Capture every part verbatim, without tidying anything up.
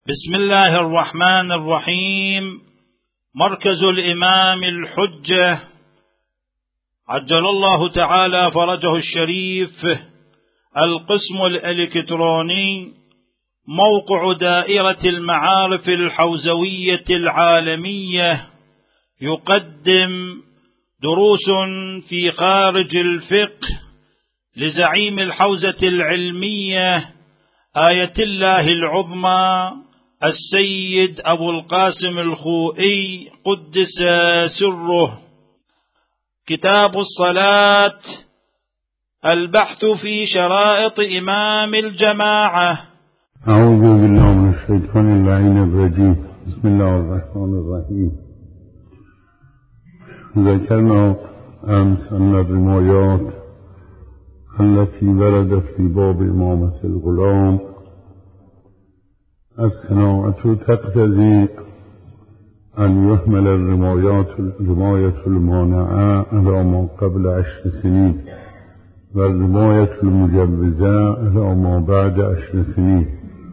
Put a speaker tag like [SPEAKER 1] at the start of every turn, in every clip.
[SPEAKER 1] بسم الله الرحمن الرحيم. مركز الإمام الحجة عجل الله تعالى فرجه الشريف، القسم الإلكتروني، موقع دائرة المعارف الحوزوية العالمية، يقدم دروس في خارج الفقه لزعيم الحوزة العلمية آية الله العظمى السيد أبو القاسم الخوئي قدس سره. كتاب الصلاة، البحث في شرائط إمام الجماعة.
[SPEAKER 2] أعوذ بالله من الشيطان اللعين الرجيم. بسم الله الرحمن الرحيم. ذكرنا أمس أن الروايات التي وردت في باب إمامة الغلام الصناعة تقتضي أن يحمل الروايات الرواية المانعة على ما قبل عشر سنين والرواية المجوزة على ما بعد عشر سنين،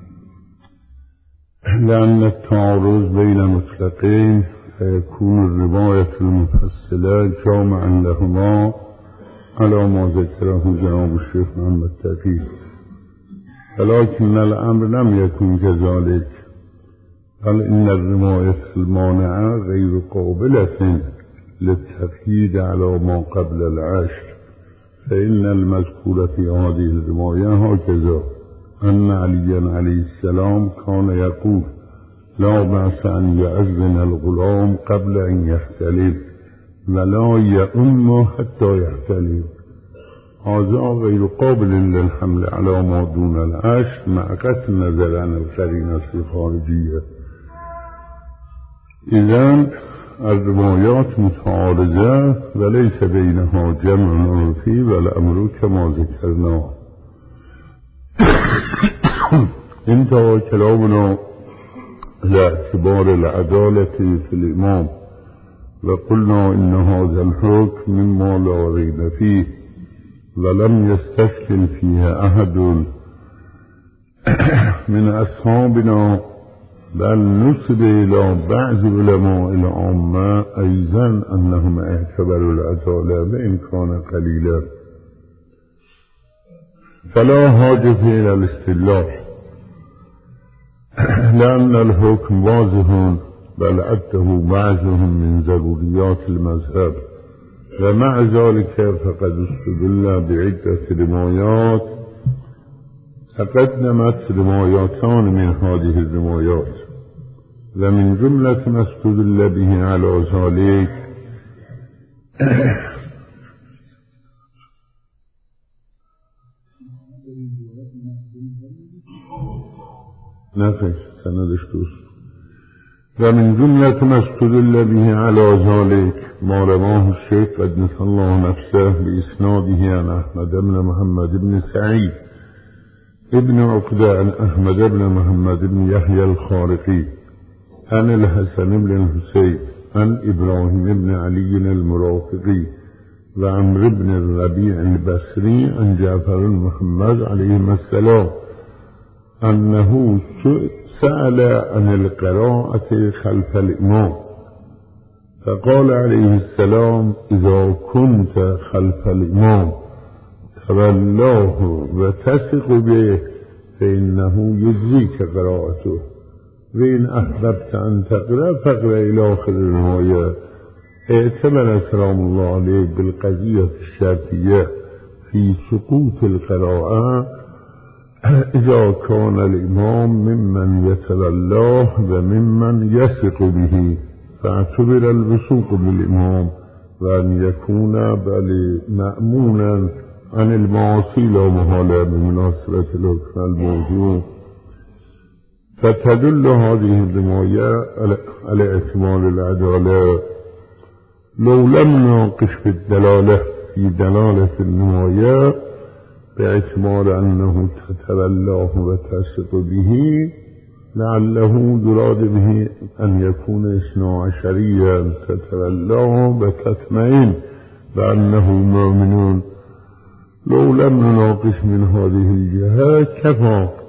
[SPEAKER 2] لأن التعارض بين مطلقين فيكون الرواية المفصلة جامعا لهما على ما ذكره جناب الشيخ محمد تقي، ولكن الأمر لم يكن كذلك، بل إن الرواية المانعة غير قابلة للتقييد على ما قبل العشر، فإن المذكور في هذه الرواية هكذا: أن عليا عليه السلام كان يقول لا بأس أن يأذن الغلام قبل أن يحتلم ولا يؤم حتى يحتلم. هذا غير قابل للحمل على ما دون العشر مع قطع النظر عن القرينة الخارجية. إذن الروايات متعارضة وليس بينها جمع عرفي، والأمر كما ذكرنا. انتهى كلامنا لاعتبار العدالة في الإمام، وقلنا إن هذا الحكم مما لا ريب فيه ولم يستشكل فيها أحد من أصحابنا، بل نسب إلى بعض علماء العامة أيضا أنهم اعتبروا العدالة وإن كان قليلا، فلا حاجة إلى الاستدلال لأن الحكم واضح، بل عده بعضهم من ضروريات المذهب. ومع ذلك فقد استدل بعدة روايات تقدمت رواياتان من هذه الروايات، ومن جملة ما استدل به على ذلك نفس سندش دوست ومن جملة ما استدل به على ذلك ما رواه الشيخ قدس الله نفسه بإسناده عن أحمد بن محمد بن سعيد ابن عقدة عن أحمد بن محمد بن يحيى الخارقي عن الحسن بن الحسين عن إبراهيم بن علي المرافقي وعمر بن الربيع البصري عن جعفر محمد عليه السلام أنه سأل عن القراءة خلف الإمام، فقال عليه السلام: إذا كنت خلف الإمام تولاه وتثق به فإنه يجزيك قراءته، وإن أحببت أن تقرأ فاقرأ إلى آخر الرواية. اعتبر سلام الله عليه بالقضية الشرطية في سقوط القراءة إذا كان الإمام ممن يتولاه وممن يثق به، فاعتبر الوثوق بالإمام وأن يكون بل مأمونا عن المعاصي لا محالة بمناسبة الحكم الموضوع. فتدل هذه الرواية على اعتبار العدالة. لو لم نناقش في الدلالة في دلالة الرواية باعتبار أنه تتولاه وتثق به، لعله يراد به أن يكون اثنا عشريا تتولاه وتطمئن بأنه مؤمنون. لو لم نناقش من هذه الجهة كفى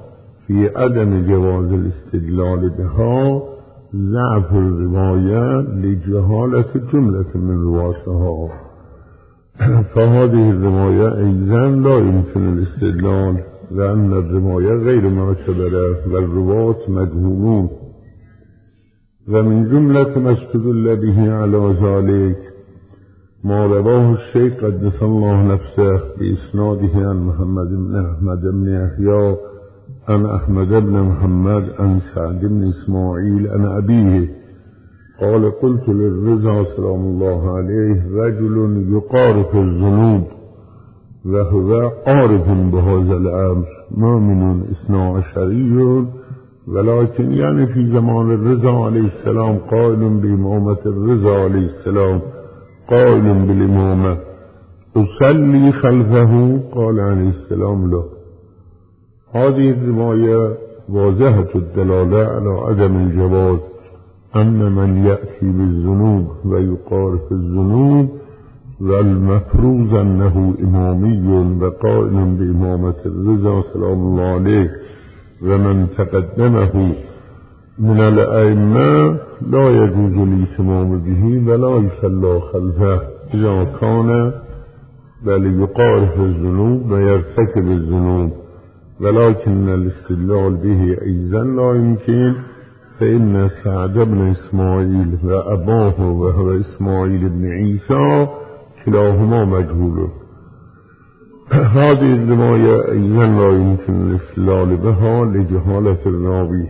[SPEAKER 2] في عدم جواز الاستدلال بها ضعف الرواية لجهالة جملة من رواتها، فهذه الرواية أيضا لا يمكن الاستدلال لأن الرواية غير معتبرة والرواة مجهولون. ومن جملة ما استدل به على ذلك ما رواه الشيخ قدس الله نفسه بإسناده عن محمد بن أحمد بن يحيى عن أحمد بن محمد عن سعد بن إسماعيل عن أبيه قال قلت للرضا سلام الله عليه رجل يقارف الذنوب وهو عارف بهذا الأمر مؤمن اثنا عشري ولكن يعني في زمان الرضا عليه السلام قائل بإمامة الرضا عليه السلام قائل بالإمامة أصلي خلفه قال عليه السلام له. هذه الرواية واضحة الدلالة على عدم الجواز أن من يأتي بالذنوب ويقارف الذنوب والمفروض أنه إمامي وقائل بإمامة الرضا سلام الله عليه ومن تقدمه من الأئمة لا يجوز الاتمام به ولا يصلى خلفه إذا كان بل يقارف الذنوب ويرتكب الذنوب، ولكن الاستدلال به أيضا لا يمكن فإن سعد بن إسماعيل وأباه وهو إسماعيل بن عيسى كلاهما مجهول. هذه الرواية أيضا لا يمكن الاستدلال بها لجهالة الراوي.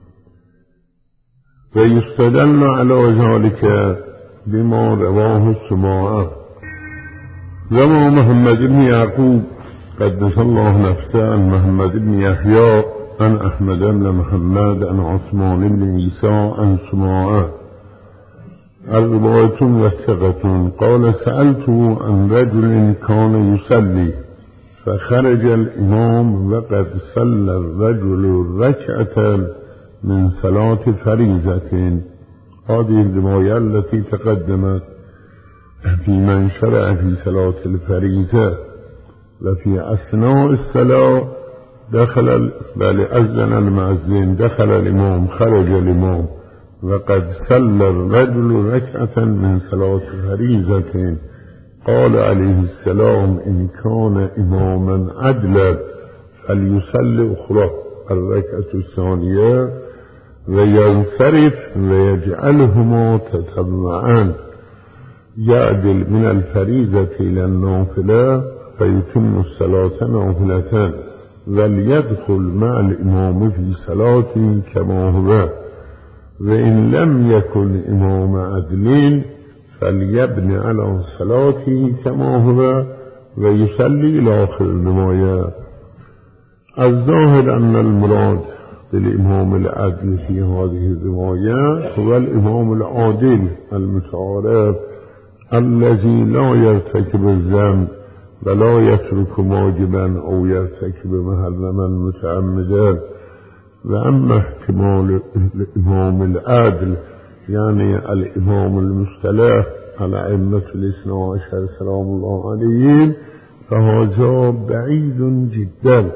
[SPEAKER 2] ويستدل على ذلك بما رواه السماعة وما محمد بن يعقوب قدس الله نفسه عن محمد بن يحيى عن أحمد بن محمد عن عثمان بن عيسى عن سماعة الرواية وثقة قال سألته عن رجل كان يصلي فخرج الإمام وقد صلى الرجل ركعة من صلاة فريضة. هذه الرواية التي تقدمت في من شرع في صلاة الفريضة وفي أثناء الصلاة دخل بل أذن المؤذن دخل الإمام خرج الإمام وقد صلى الرجل ركعة من صلاة فريضة قال عليه السلام إن كان إماما عدلا فليصلي أخرى الركعة الثانية وينصرف ويجعلهما تتبعان يعدل من الفريضة إلى النافلة فيتم الصلاة نافلة وليدخل مع الإمام في صلاة كما هو وإن لم يكن إمام عدل فليبني على صلاته كما هو ويصلي إلى آخر الرواية. الظاهر أن المراد بالإمام العدل في هذه الرواية هو الإمام العادل المتعارف الذي لا يرتكب الذنب ولا يترك واجبا أو يرتكب محرما متعمدا. وأما احتمال الإمام العادل يعني الإمام المصطلح على أئمة الاثنى عشر سلام الله عليهم فهذا بعيد جدا،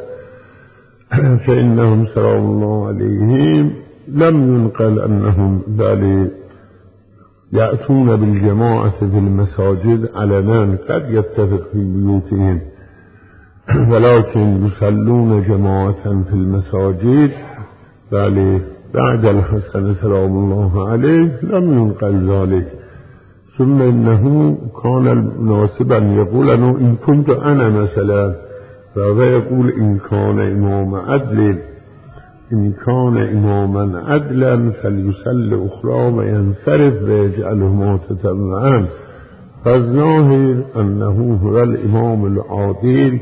[SPEAKER 2] فإنهم سلام الله عليهم لم ينقل أنهم بل يأتون بالجماعة في المساجد علنا قد يتفق في بيوتهم ولكن يصلون جماعة في المساجد بل بعد الحسن سلام الله عليه لم ينقل ذلك. ثم إنه كان مناسبا يقول أنه إن كنت أنا مثلا فهذا يقول إن كان إمام عدل إن كان إماما عدلا فليصلي أخرى وينصرف ويجعلهما تتبعان. فالظاهر أنه هو الإمام العادل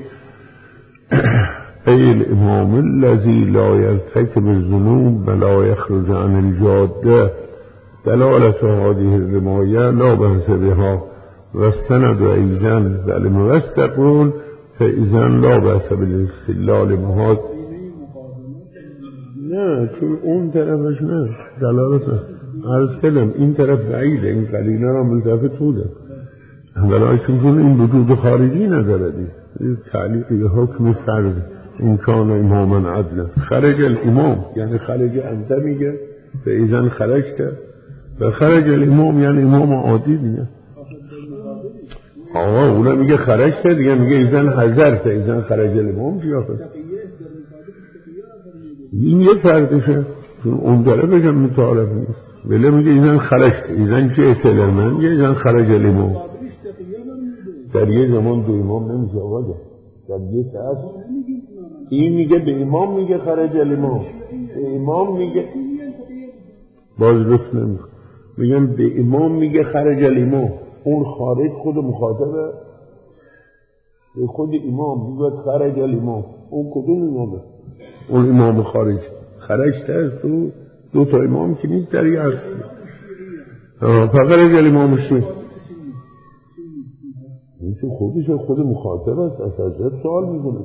[SPEAKER 2] أي الإمام الذي لا يرتكب الذنوب ولا يخرج عن الجادة. دلالة هذه الرواية لا بأس بها والسند أيضا بل موثق فإذا لا بأس بالاستدلال بها. نه چون اون طرفش نه دلالت نه عرض کردم این طرف بعیده این قرینه را ملتفت بوده ولیکن چون این وجود خارجی نداره تعلیق حکم فرد این کان اماما عدلا. خرج الامام یعنی خرج انت میگه فایزن خرج کرد و خرج الامام یعنی امام عادی دیگه. آقا اونا میگه خرج کرد دیگه، میگه ایزن حضر فایزن خرج الامام جیافت. این یه فردشه اون داره بگم متعارف نیست، ولی میگه ایزن خرج کرد ایزن چه اطلاع من میگه ایزن خرج الامام. در یه زمان دو امام نمیشه آقا جا در یه ساعت این میگه به امام میگه خرج الامام، به امام میگه باز رفت نمیگه میگم به امام میگه خرج الامام. اون خارج خود مخاطبه به خود امام میگه خرج الامام. اون کدوم امامه؟ اون امام خارج خرج تست تو دو تا امام که نیست در یه هست فخرج الامام شد این چه خودش خود مخاطب است از حضرت سوال میکنه.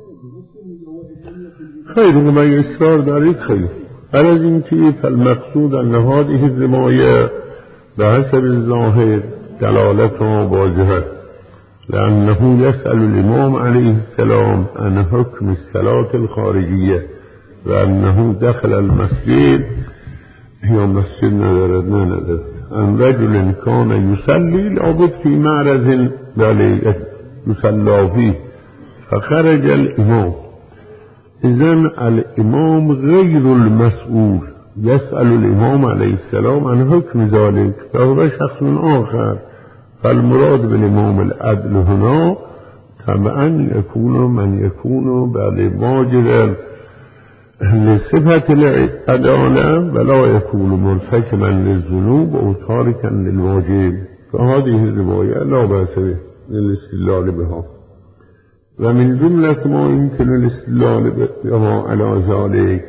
[SPEAKER 2] خیلی من اصرار دارید خیلی هر از این که فالمقصود ان هذه الرواية بحسب الظاهر دلالتها واضحة لأنه يسأل الإمام عليه السلام عن حكم الصلاة الخارجية وأنه دخل المسجد هي مسجد ندرد ندرد عن رجل كان يصلي لابد في معرض بل يصلى فيه فخرج الإمام. إذن الإمام غير المسؤول يسأل الإمام عليه السلام عن حكم ذلك فهو شخص آخر. فالمراد بالإمام العدل هنا طبعا يكون من يكون بعد واجدا لصفة العدالة ولا يكون مرتكبا للذنوب أو تاركا للواجب. فهذه الرواية لا بأس به للاستدلال بها. ومن جملة ما يمكن الاستدلال بها على ذلك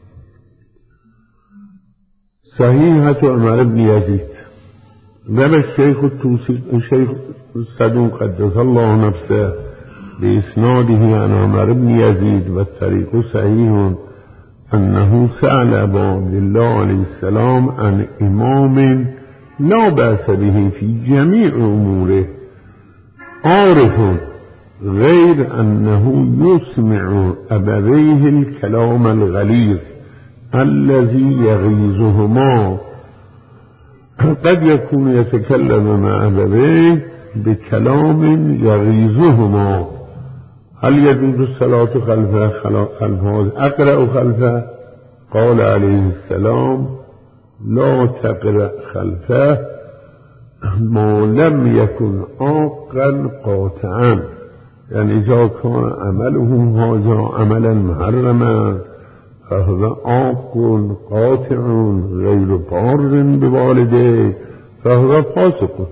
[SPEAKER 2] صحيحة عمر بن يزيد. روى الشيخ التوسي الشيخ الصدوق قدس الله نفسه بإسناده عن عمر بن يزيد والطريق صحيح أنه سأل أبا عبد الله عليه السلام عن إمام لا بأس به في جميع أموره عارف غير أنه يسمع أبويه الكلام الغليظ الذي يغيظهما. قد يكون يتكلم مع أبويه بكلام يغيظهما. هل يجوز الصلاة خلفه خلفه أقرأ خلفه؟ قال عليه السلام لا تقرأ خلفه ما لم يكن عاقا قاطعا. يعني إذا كان عمله هذا عملا محرما فهو عاق قاطع غير بار بوالده فهو فاسق.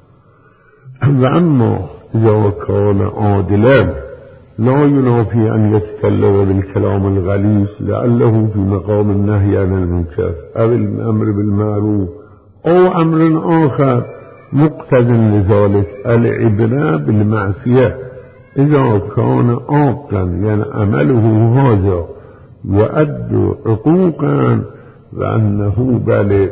[SPEAKER 2] وأما إذا كان عادلا لا ينافي أن يتكلم بالكلام الغليظ لعله في مقام النهي عن المنكر أو الأمر بالمعروف أو أمر آخر مقتضٍ لذلك. العبرة بالمعصية إذا كان عاقا يعني عمله هذا يؤد عقوقا وأنه بل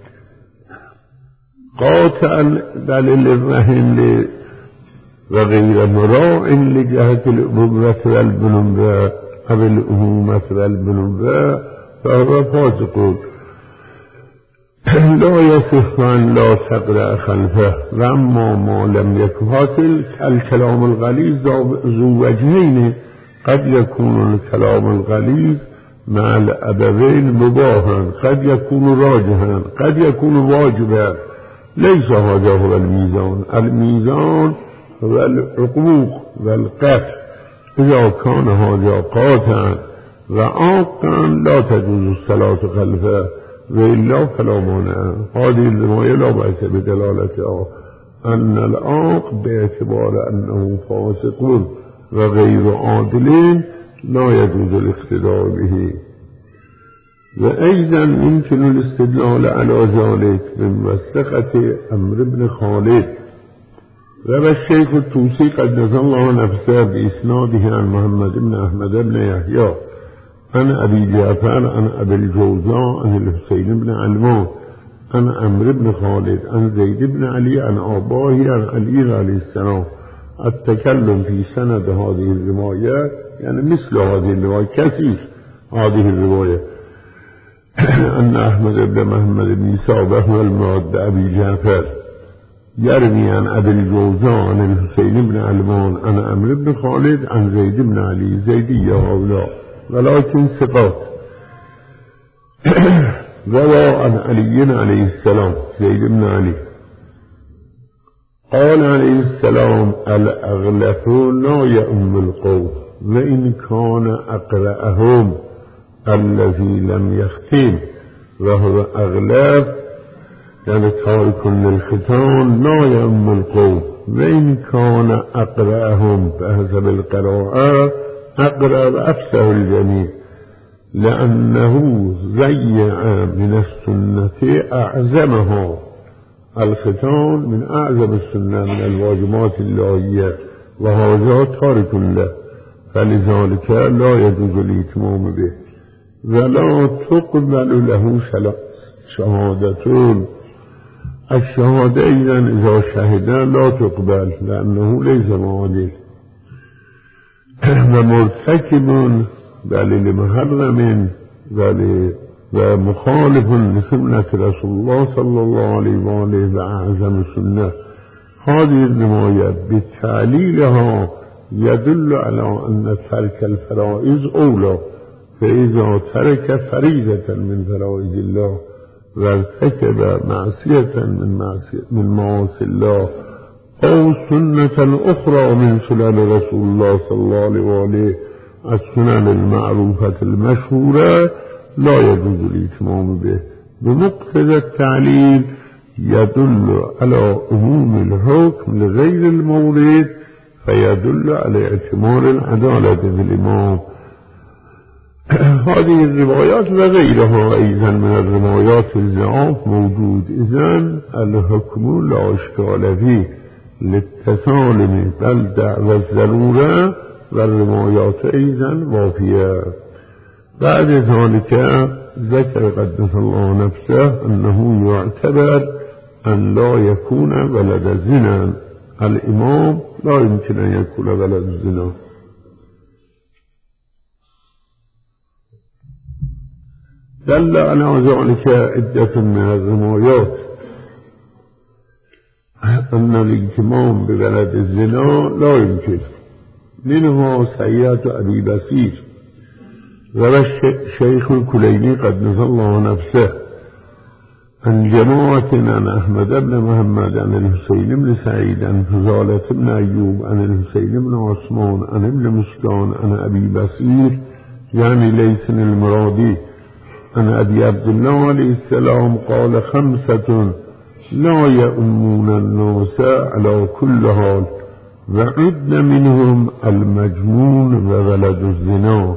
[SPEAKER 2] قاطع بل للرحم وغير مراع لجهة الأبوة والبنوة أو الأمومة والبنوة فهو فاسق. لا يصح أن لا تقرأ خلفه. وأما ما لم يكن حاصل الكلام الغليظ ذو وجهين قد يكون الكلام الغليظ مع الأبوين مباحا قد يكون راجحا قد يكون واجبا. ليس هذا هو الميزان. الميزان هو العقوق والقتل. إذا كان هذا قاطعا وعاقا لا تجوز الصلاة خلفه وإلا فلا مانع. هذه الرواية لا بأس بدلالتها أن العاق باعتبار أنه فاسق وغير عادل لا يجوز الاقتداء به. وأيضا يمكن الاستدلال على ذلك من مسلكة عمرو بن خالد. روى الشيخ الطوسي قدس الله نفسه بإسناده عن محمد بن أحمد بن يحيى عن أبي جعفر عن أبي الجوزاء عن الحسين بن علمان عن عمرو بن خالد عن زيد بن علي عن أباه عن علي عليه السلام التكلم في سند هذه الرواية يعني مثل هذه الرواية كثير. هذه الرواية أن أحمد بن محمد بن عيسى وهو المراد بأبي جعفر يروي عن أبي الجوزاء عن الحسين بن علمان عن عمرو بن خالد عن زيد بن علي زيدية هؤلاء ولكن ثقات. روى عن علي عليه السلام زيد بن علي قال عليه السلام الأغلف لا يؤم القوم وإن كان أقرأهم الذي لم يختم، وهو أغلف يعني تارك للختان لا يؤم القوم وإن كان أقرأهم بحسب القراءة أقرأ وأفسه الجميع، لأنه زيع من السنة أعظمها. الختان من أعظم السنة من الواجبات اللهية وهذا تارك له، فلذلك لا يجوز الاتمام به ولا تقبل له شهادتون. الشهادة إذن إذا شهد لا تقبل لأنه ليس معادل ومرتكب بل لمحرم بل ومخالف لسنة رسول الله صلى الله عليه وآله وأعظم السنة. هذه الرواية بتعليلها يدل على أن ترك الفرائض أولى، فإذا ترك فريضة من فرائض الله وارتكب معصية من معصية من معاصي الله أو سنة أخرى من سنن رسول الله صلى الله عليه وآله السنن المعروفة المشهورة لا يجوز الاتمام به. بمقتضى التعليل يدل على عموم الحكم لغير المورد فيدل على اعتبار العدالة في الإمام. هذه الروايات وغيرها أيضا من الروايات الضعاف موجود. إذن الحكم لا إشكال فيه للتسالم بل دعوى الضرورة والروايات أيضا وافية. بعد ذلك ذكر قدس الله نفسه أنه يعتبر أن لا يكون ولد الزنا. الإمام لا يمكن أن يكون ولد الزنا. دل على ذلك عدة من الروايات أن الاتمام بولد الزنا لا يمكن، منها سيئة أبي بصير روى الشيخ الكليني قدس الله نفسه عن جماعة عن أحمد بن محمد عن الحسين بن سعيد عن فضالة بن أيوب عن الحسين بن عثمان عن ابن مسكان عن أبي بصير يعني ليس المرادي عن أبي عبد الله عليه السلام قال خمسة لا يؤمون الناس على كل حال وعد منهم المجنون وولد الزنا.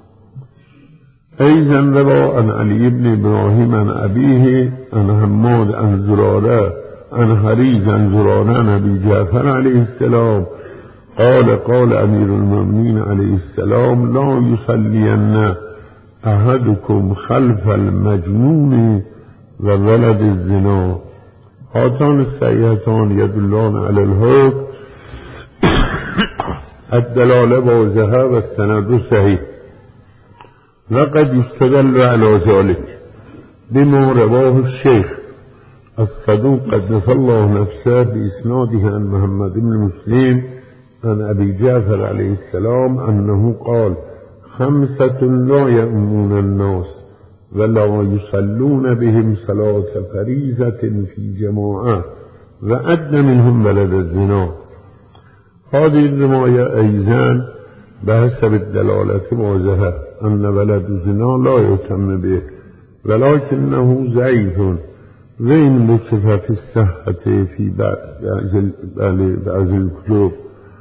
[SPEAKER 2] أيضا روى عن علي بن إبراهيم عن أبيه عن حماد عن زرارة عن حريز عن زرارة عن أبي جعفر عليه السلام قال قال أمير المؤمنين عليه السلام لا يصلين أحدكم خلف المجنون وولد الزنا. هاتان السيئتان يدلان على الحكم الدلالة واضحة والسند صحيح. وقد يستدل على ذلك بما رواه الشيخ الصدوق قدس الله نفسه بإسناده عن محمد بن مسلم عن أبي جعفر عليه السلام أنه قال خمسة لا يؤمون الناس ولا يصلون بهم صلاة فريضة في جماعة وأدنى منهم ولد الزنا. هذه الرواية أيضا بحسب الدلالة واضحة أن ولد الزنا لا يتم به ولكنه ضعيف وإن لطف في الصحة في بعض الكتب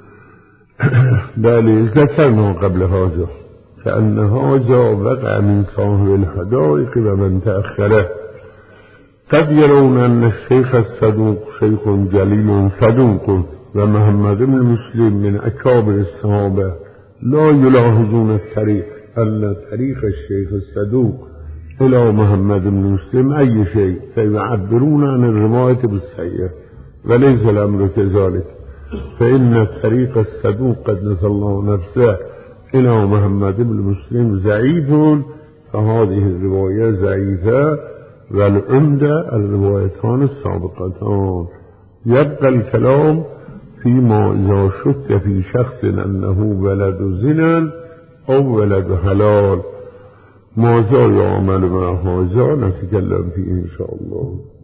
[SPEAKER 2] بل ذكرنا قبل هذا كأن هذا وقع من صاحب الحدائق ومن تأخره. قد يرون أن الشيخ الصدوق شيخ جليل صدوق ومحمد بن مسلم من أكابر الصحابة لا يلاحظون الطريق أن طريق الشيخ الصدوق إلى محمد بن مسلم أي شيء فيعبرون عن الرواية بالسيئة وليس الأمر كذلك. فإن طريق الصدوق قدس الله نفسه إلى محمد بن مسلم ضعيف، فهذه الرواية ضعيفة، والعمدة الروايتان السابقتان. يبقى الكلام فيما إذا شك في شخص أنه ولد زنا أو ولد حلال، ماذا يعمل مع هذا نتكلم فيه إن شاء الله.